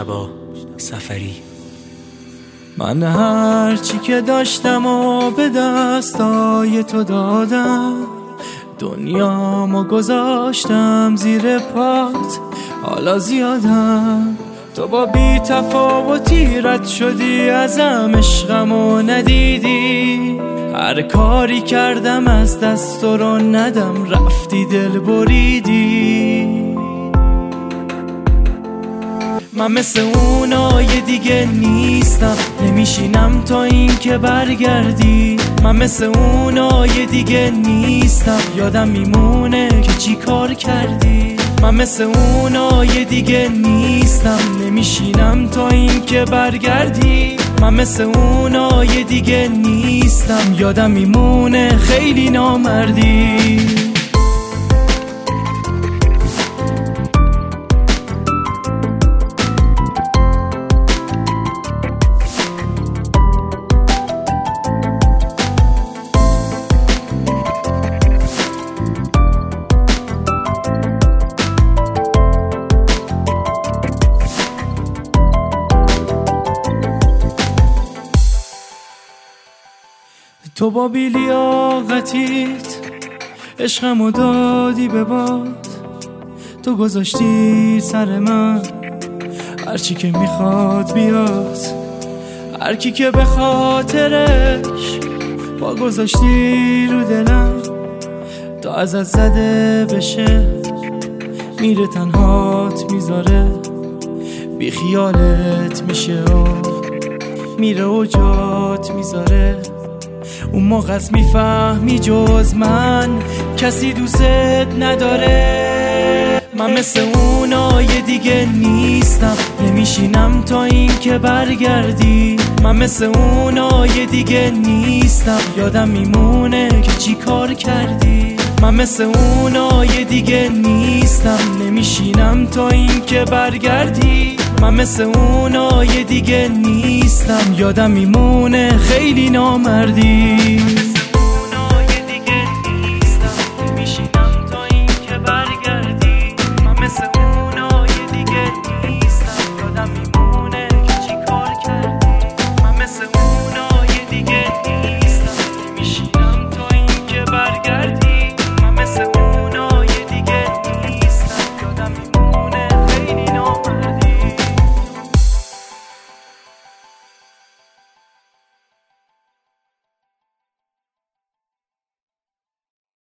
مجتبی سفری. من هرچی که داشتم و به دستای تو دادم، دنیامو گذاشتم زیر پات، حالا زیادم. تو با بی تفاوتی رد شدی ازم، عشقمو ندیدی. هر کاری کردم از دست رو ندم، رفتی دل بریدی. من مثل اونای دیگه نیستم، نمیشینم تا این که برگردی. من مثل اونای دیگه نیستم، یادم میمونه که چی کار کردی. من مثل اونای دیگه نیستم، نمیشینم تا این که برگردی. من مثل اونای دیگه نیستم، یادم میمونه خیلی نامردی. تو با بی‌لیاقتیت عشقمو دادی به باد، تو گذاشتی سر من هرچی که میخواد بیاد. هر کی که به خاطرش با گذاشتی رو دلم، تا ازت زده بشه میره تنهات میذاره. بی خیالت میشه و میره و جات میذاره. اون موقع میفهمی جز من کسی دوست نداره. من مثل اونای دیگه نیستم، نمیشینم تا این که برگردی. من مثل اونای دیگه نیستم، یادم میمونه که چی کار کردی. من مثل اونای دیگه نیستم، نمیشینم تا این که برگردی. من مثل اونای دیگه نیستم، یادم میمونه خیلی نامردی.